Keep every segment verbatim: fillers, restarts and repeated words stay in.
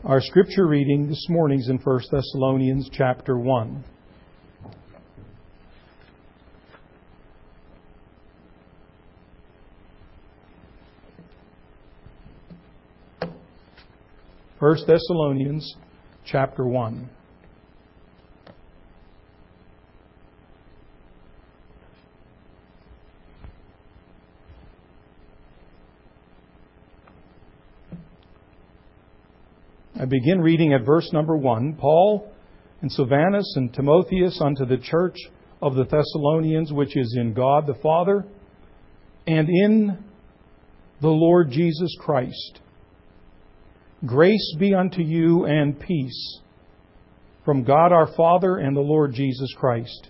Our scripture reading this morning is in First Thessalonians chapter one. First Thessalonians chapter one. I begin reading at verse number one. Paul and Silvanus and Timotheus unto the church of the Thessalonians, which is in God the Father and in the Lord Jesus Christ. Grace be unto you and peace from God our Father and the Lord Jesus Christ.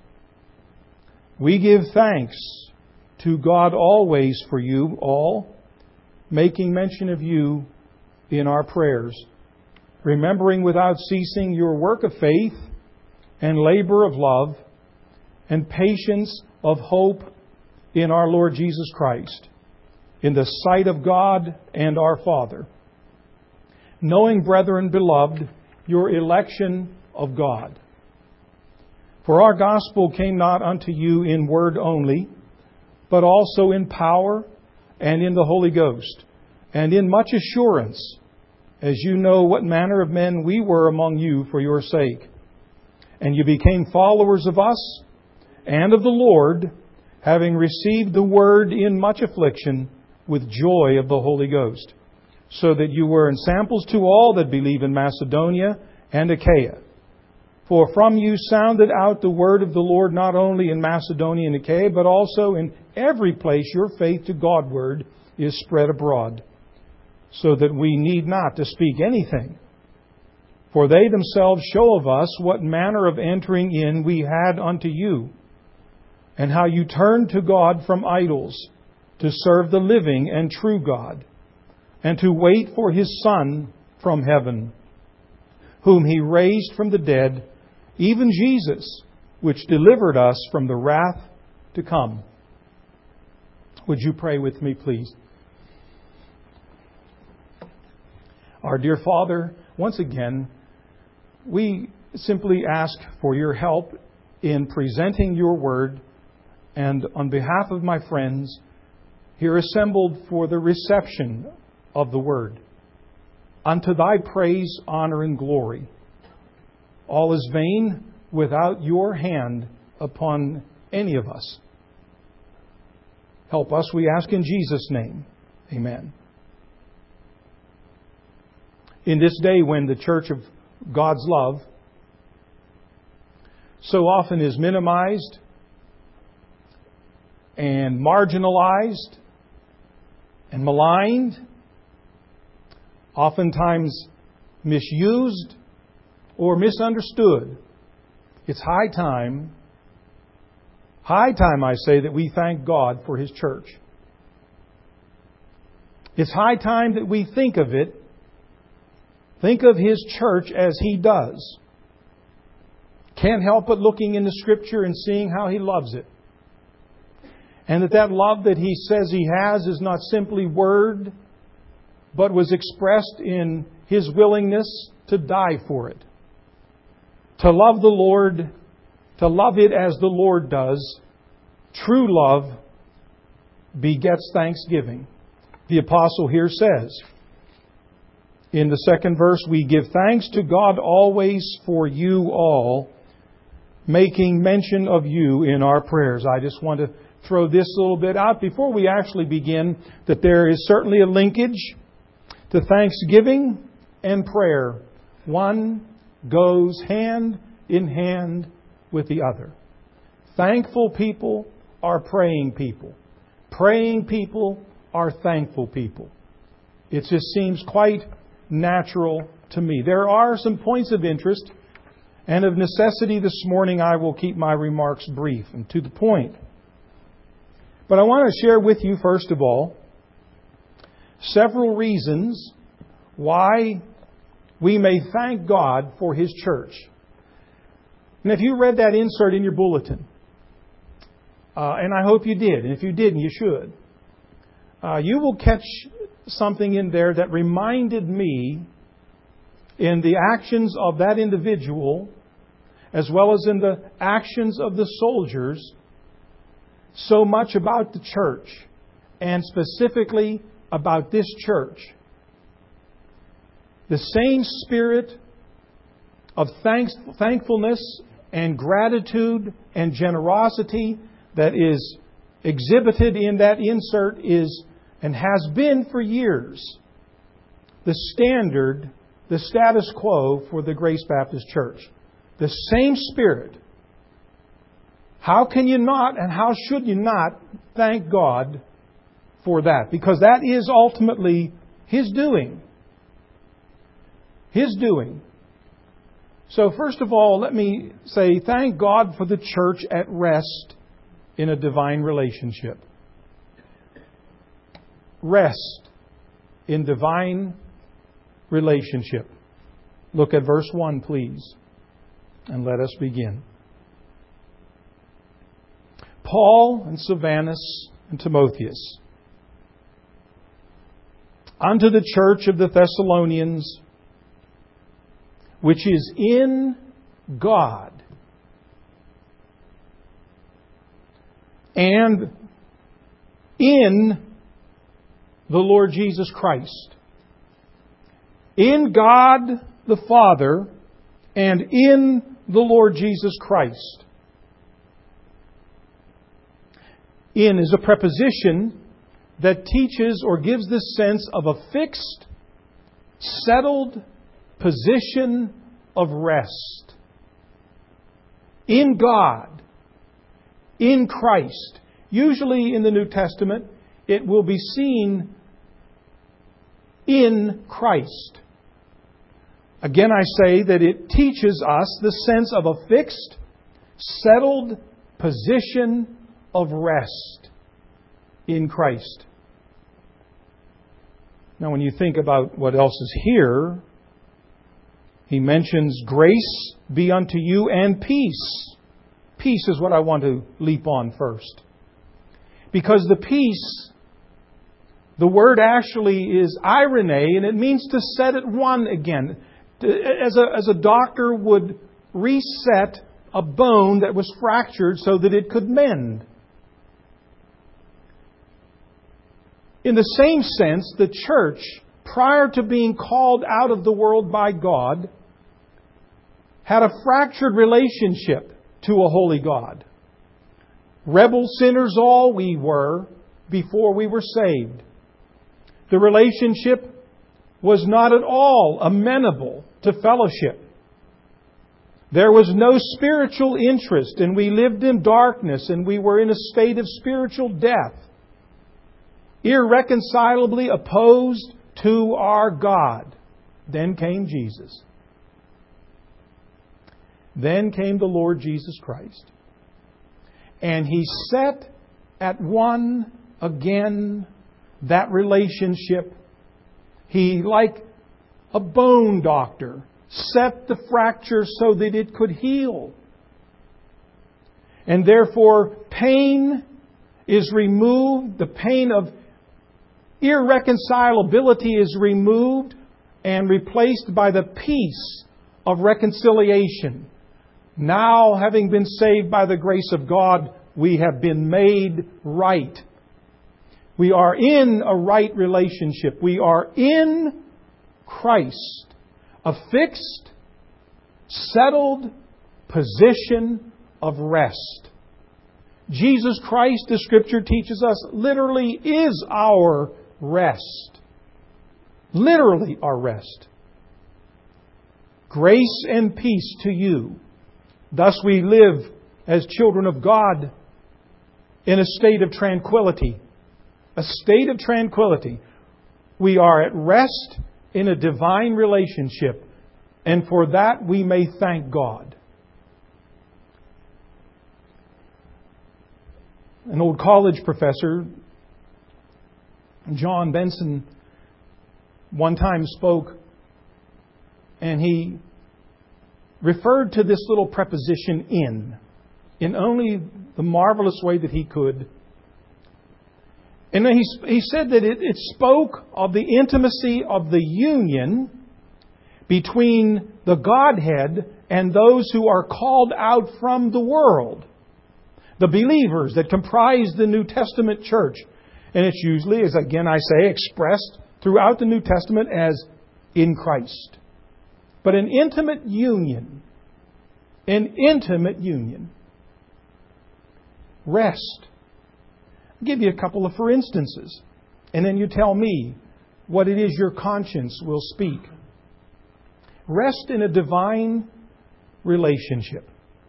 We give thanks to God always for you all, making mention of you in our prayers, remembering without ceasing your work of faith and labor of love and patience of hope in our Lord Jesus Christ, in the sight of God and our Father. Knowing, brethren beloved, your election of God. For our gospel came not unto you in word only, but also in power and in the Holy Ghost, and in much assurance, as you know what manner of men we were among you for your sake. And you became followers of us and of the Lord, having received the word in much affliction with joy of the Holy Ghost, so that you were ensamples to all that believe in Macedonia and Achaia. For from you sounded out the word of the Lord not only in Macedonia and Achaia, but also in every place your faith to Godward is spread abroad, so that we need not to speak anything. For they themselves show of us what manner of entering in we had unto you, and how you turned to God from idols to serve the living and true God, and to wait for His Son from heaven, whom He raised from the dead, even Jesus, which delivered us from the wrath to come. Would you pray with me, please? Our dear Father, once again, we simply ask for your help in presenting your word, and on behalf of my friends here assembled for the reception of the word, unto thy praise, honor, and glory. All is vain without your hand upon any of us. Help us, we ask in Jesus' name. Amen. In this day when the church of God's love so often is minimized and marginalized and maligned, oftentimes misused or misunderstood, it's high time, high time I say, that we thank God for His church. It's high time that we think of it, think of His church as He does. Can't help but looking in the Scripture and seeing how He loves it. And that that love that He says He has is not simply word, but was expressed in His willingness to die for it. To love the Lord, to love it as the Lord does, true love begets thanksgiving. The apostle here says, in the second verse, we give thanks to God always for you all, making mention of you in our prayers. I just want to throw this little bit out before we actually begin, that there is certainly a linkage to thanksgiving and prayer. One goes hand in hand with the other. Thankful people are praying people. Praying people are thankful people. It just seems quite natural to me. There are some points of interest, and of necessity this morning I will keep my remarks brief and to the point. But I want to share with you, first of all, several reasons why we may thank God for His church. And if you read that insert in your bulletin, uh, and I hope you did, and if you didn't, you should, uh, you will catch something in there that reminded me in the actions of that individual, as well as in the actions of the soldiers, so much about the church, and specifically about this church. The same spirit of thanks, thankfulness and gratitude and generosity that is exhibited in that insert is and has been for years the standard, the status quo for the Grace Baptist Church. The same spirit. How can you not and how should you not thank God for that? Because that is ultimately His doing. His doing. So first of all, let me say thank God for the church at rest in a divine relationship. Rest in divine relationship. Look at verse one, please, and let us begin. Paul and Silvanus and Timotheus, unto the church of the Thessalonians, which is in God and in the Lord Jesus Christ. In God the Father and in the Lord Jesus Christ. In is a preposition that teaches or gives the sense of a fixed, settled position of rest. In God. In Christ. Usually in the New Testament, it will be seen in Christ. Again, I say that it teaches us the sense of a fixed, settled position of rest in Christ. Now, when you think about what else is here, he mentions grace be unto you and peace. Peace is what I want to leap on first. Because the peace, the word actually is irene, and it means to set at one again. As a, as a doctor would reset a bone that was fractured so that it could mend. In the same sense, the church, prior to being called out of the world by God, had a fractured relationship to a holy God. Rebel sinners all we were before we were saved. The relationship was not at all amenable to fellowship. There was no spiritual interest, and we lived in darkness, and we were in a state of spiritual death, irreconcilably opposed to our God. Then came Jesus. Then came the Lord Jesus Christ. And He set at one again that relationship. He, like a bone doctor, set the fracture so that it could heal. And therefore, pain is removed. The pain of irreconcilability is removed and replaced by the peace of reconciliation. Now, having been saved by the grace of God, we have been made right. We are in a right relationship. We are in Christ. A fixed, settled position of rest. Jesus Christ, the Scripture teaches us, literally is our rest. Literally our rest. Grace and peace to you. Thus we live as children of God in a state of tranquility. A state of tranquility. We are at rest in a divine relationship, and for that we may thank God. An old college professor, John Benson, one time spoke, and he referred to this little preposition in, in only the marvelous way that he could. And he, he said that it, it spoke of the intimacy of the union between the Godhead and those who are called out from the world. The believers that comprise the New Testament church. And it's usually, as again I say, expressed throughout the New Testament as in Christ. But an intimate union, an intimate union. Rest. I'll give you a couple of for instances. And then you tell me what it is your conscience will speak. Rest in a divine relationship.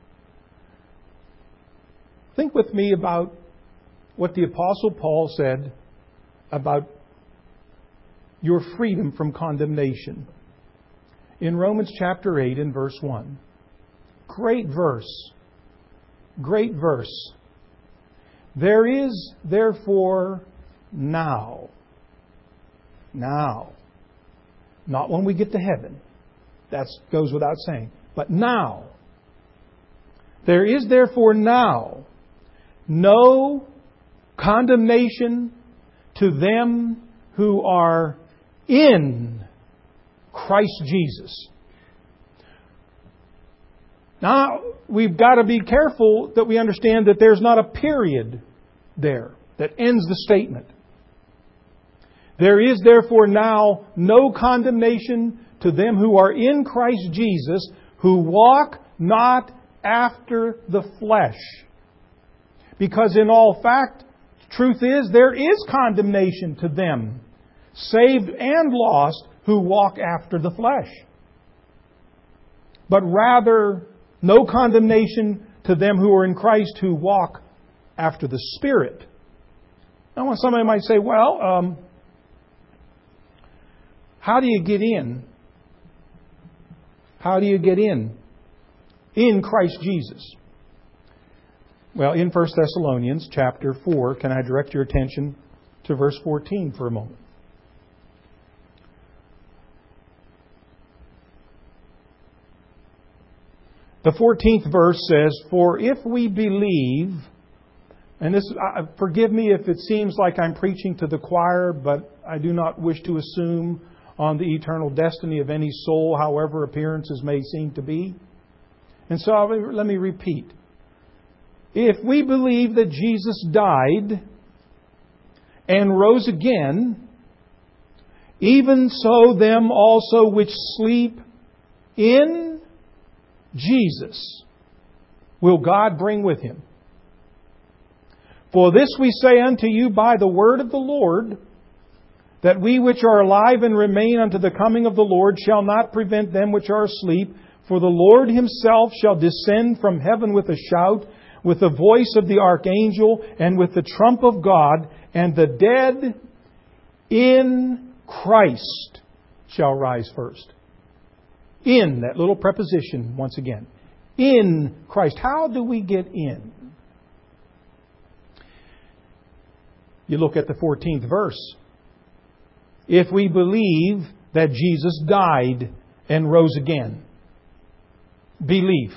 Think with me about what the Apostle Paul said about your freedom from condemnation. In Romans chapter eight and verse one. Great verse. Great verse. There is therefore now. Now. Not when we get to heaven. That goes without saying. But now. There is therefore now no condemnation to them who are in Christ Jesus. Now, we've got to be careful that we understand that there's not a period there that ends the statement. There is therefore now no condemnation to them who are in Christ Jesus, who walk not after the flesh. Because in all fact, truth is, there is condemnation to them, saved and lost, who walk after the flesh. But rather, no condemnation to them who are in Christ, who walk after the Spirit. Now, when somebody might say, well, um, how do you get in? How do you get in? In Christ Jesus. Well, in First Thessalonians chapter four, can I direct your attention to verse fourteen for a moment? The fourteenth verse says, "For if we believe," and this, uh, forgive me if it seems like I'm preaching to the choir, but I do not wish to assume on the eternal destiny of any soul, however appearances may seem to be. And so I'll, let me repeat. If we believe that Jesus died and rose again, even so them also which sleep in Jesus will God bring with Him. For this we say unto you by the word of the Lord, that we which are alive and remain unto the coming of the Lord shall not prevent them which are asleep. For the Lord Himself shall descend from heaven with a shout, with the voice of the archangel, and with the trump of God, and the dead in Christ shall rise first. In, that little preposition once again. In Christ. How do we get in? You look at the fourteenth verse. If we believe that Jesus died and rose again. Belief.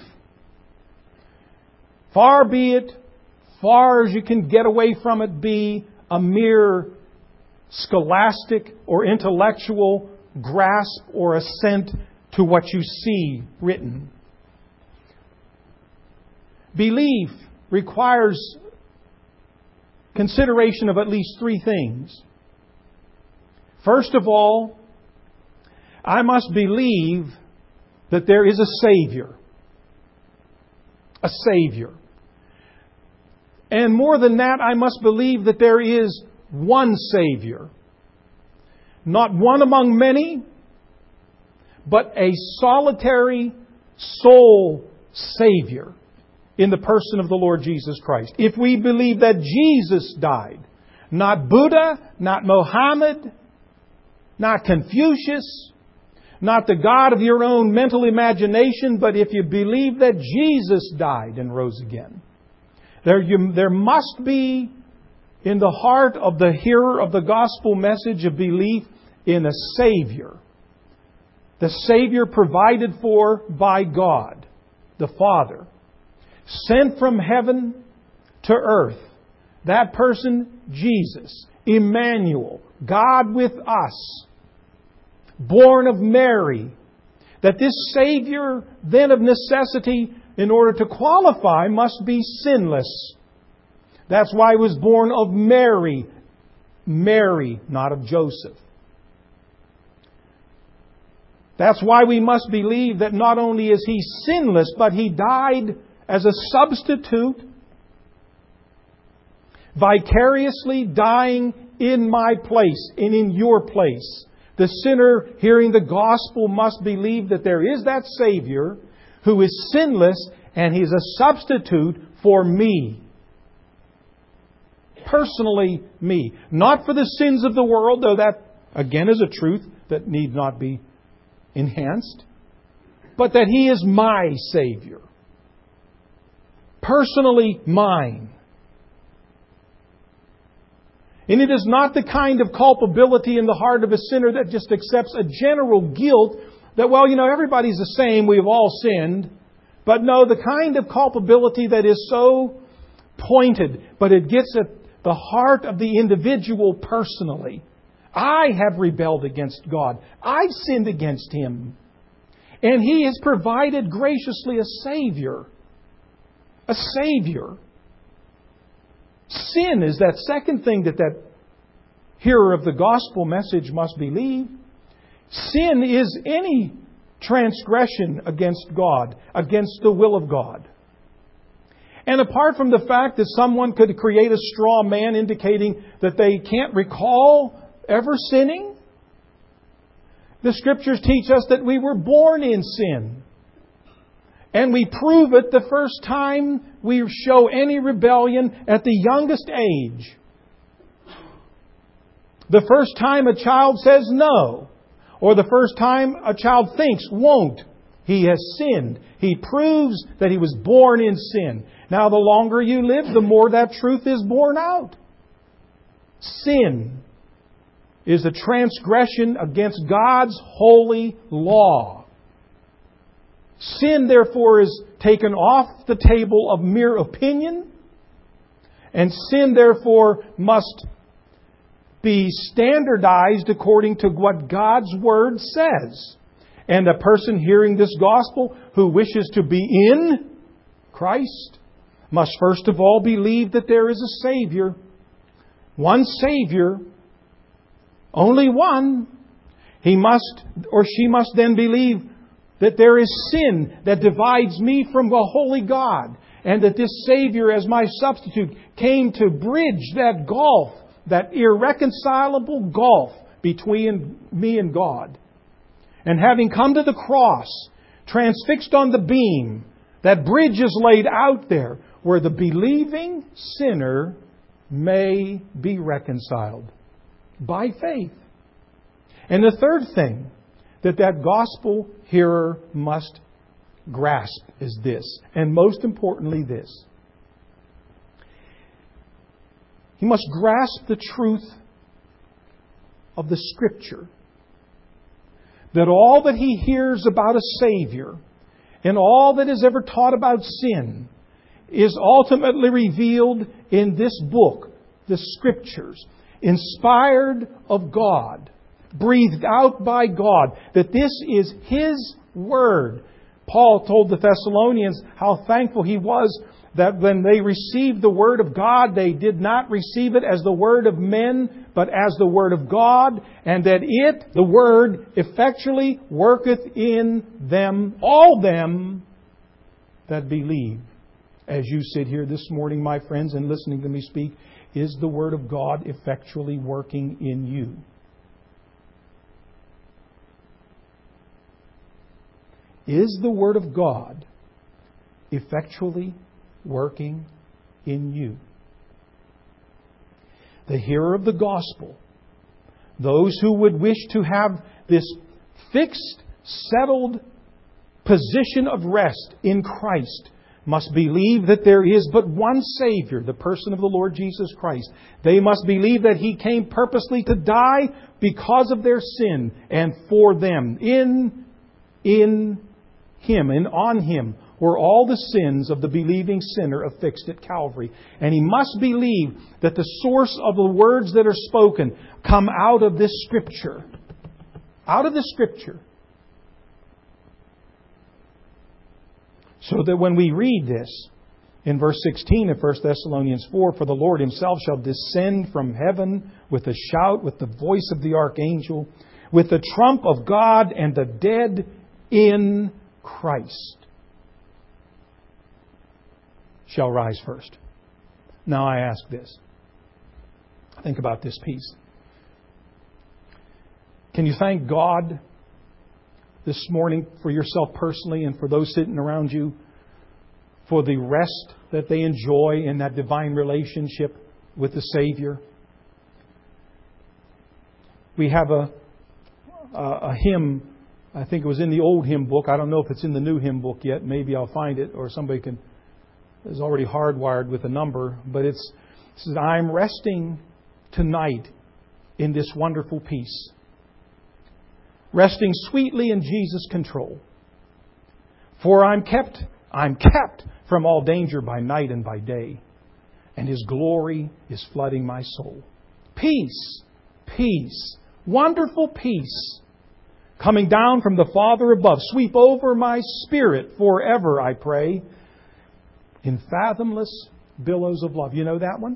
Far be it, far as you can get away from it, be a mere scholastic or intellectual grasp or assent to what you see written. Belief requires consideration of at least three things. First of all, I must believe that there is a Savior. A Savior. And more than that, I must believe that there is one Savior. Not one among many, but a solitary sole Savior in the person of the Lord Jesus Christ. If we believe that Jesus died, not Buddha, not Mohammed, not Confucius, not the God of your own mental imagination, but if you believe that Jesus died and rose again, there, you, there must be in the heart of the hearer of the gospel message a belief in a Savior. The Savior provided for by God, the Father, sent from heaven to earth. That person, Jesus, Emmanuel, God with us, born of Mary, that this Savior, then of necessity, in order to qualify, must be sinless. That's why He was born of Mary. Mary, not of Joseph. That's why we must believe that not only is He sinless, but He died as a substitute, vicariously dying in my place and in your place. The sinner hearing the gospel must believe that there is that Savior who is sinless and He's a substitute for me. Personally, me. Not for the sins of the world, though that again is a truth that need not be enhanced, but that He is my Savior. Personally mine. And it is not the kind of culpability in the heart of a sinner that just accepts a general guilt that, well, you know, everybody's the same, we've all sinned. But no, the kind of culpability that is so pointed, but it gets at the heart of the individual personally. I have rebelled against God. I've sinned against Him. And He has provided graciously a Savior. A Savior. Sin is that second thing that that hearer of the gospel message must believe. Sin is any transgression against God, against the will of God. And apart from the fact that someone could create a straw man indicating that they can't recall ever sinning, the Scriptures teach us that we were born in sin. And we prove it the first time we show any rebellion at the youngest age. The first time a child says no, or the first time a child thinks won't, he has sinned. He proves that he was born in sin. Now, the longer you live, the more that truth is borne out. Sin is a transgression against God's holy law. Sin, therefore, is taken off the table of mere opinion, and sin, therefore, must be standardized according to what God's Word says. And a person hearing this gospel who wishes to be in Christ must first of all believe that there is a Savior. One Savior. Only one. He must, or she must then believe that there is sin that divides me from a holy God. And that this Savior, as my substitute, came to bridge that gulf, that irreconcilable gulf between me and God. And having come to the cross, transfixed on the beam, that bridge is laid out there where the believing sinner may be reconciled by faith. And the third thing that that gospel hearer must grasp is this, and most importantly this. He must grasp the truth of the Scripture. That all that he hears about a Savior and all that is ever taught about sin is ultimately revealed in this book, the Scriptures, inspired of God, breathed out by God, that this is His Word. Paul told the Thessalonians how thankful he was that when they received the Word of God, they did not receive it as the Word of men, but as the Word of God, and that it, the Word, effectually worketh in them, all them that believe. As you sit here this morning, my friends, and listening to me speak, is the Word of God effectually working in you? Is the Word of God effectually working in you? The hearer of the gospel, those who would wish to have this fixed, settled position of rest in Christ, must believe that there is but one Savior, the person of the Lord Jesus Christ. They must believe that He came purposely to die because of their sin and for them. In, in Him and on Him were all the sins of the believing sinner affixed at Calvary. And he must believe that the source of the words that are spoken come out of this Scripture. Out of the Scripture. So that when we read this in verse sixteen of First Thessalonians four, for the Lord Himself shall descend from heaven with a shout, with the voice of the archangel, with the trump of God, and the dead in Christ shall rise first. Now I ask this. Think about this piece. Can you thank God this morning for yourself personally and for those sitting around you for the rest that they enjoy in that divine relationship with the Savior? We have a, a, a hymn, I think it was in the old hymn book. I don't know if it's in the new hymn book yet. Maybe I'll find it, or somebody can is already hardwired with a number. But it's, it says, I'm resting tonight in this wonderful peace, resting sweetly in Jesus' control. For I'm kept, I'm kept from all danger by night and by day, and His glory is flooding my soul. Peace, peace, wonderful peace, coming down from the Father above, sweep over my spirit forever, I pray, in fathomless billows of love. You know that one?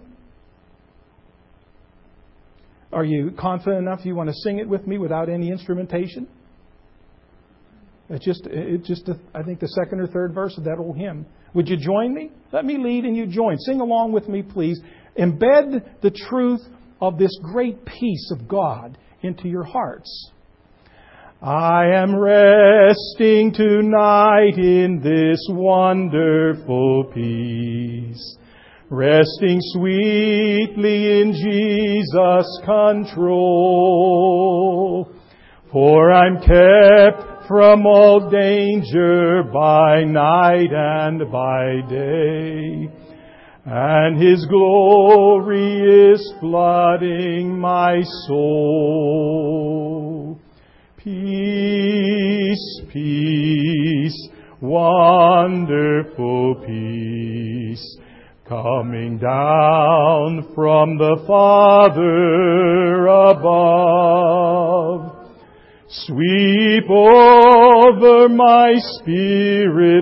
Are you confident enough you want to sing it with me without any instrumentation? It's just, it's just, I think, the second or third verse of that old hymn. Would you join me? Let me lead and you join. Sing along with me, please. Embed the truth of this great peace of God into your hearts. I am resting tonight in this wonderful peace, resting sweetly in Jesus' control. For I'm kept from all danger by night and by day, and His glory is flooding my soul. Peace, peace, wonderful peace, coming down from the Father above. Sweep over my spirit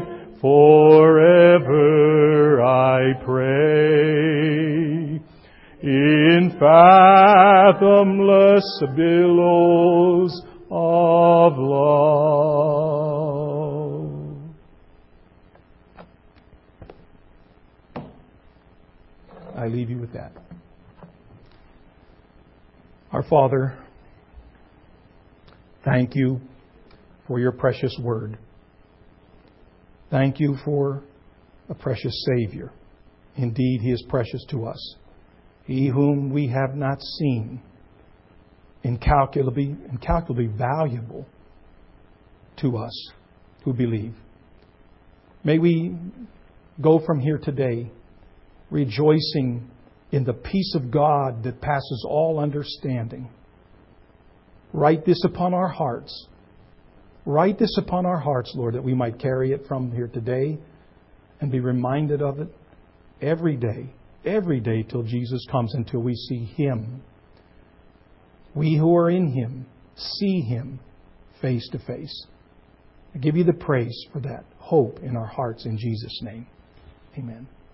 forever, I pray, in fathomless billows of love. I leave you with that. Our Father, thank You for Your precious word. Thank You for a precious Savior. Indeed, He is precious to us. He whom we have not seen, incalculably, incalculably valuable to us who believe. May we go from here today rejoicing in the peace of God that passes all understanding. Write this upon our hearts. Write this upon our hearts, Lord, that we might carry it from here today and be reminded of it every day, every day till Jesus comes, until we see Him. We who are in Him see Him face to face. I give You the praise for that hope in our hearts in Jesus' name. Amen.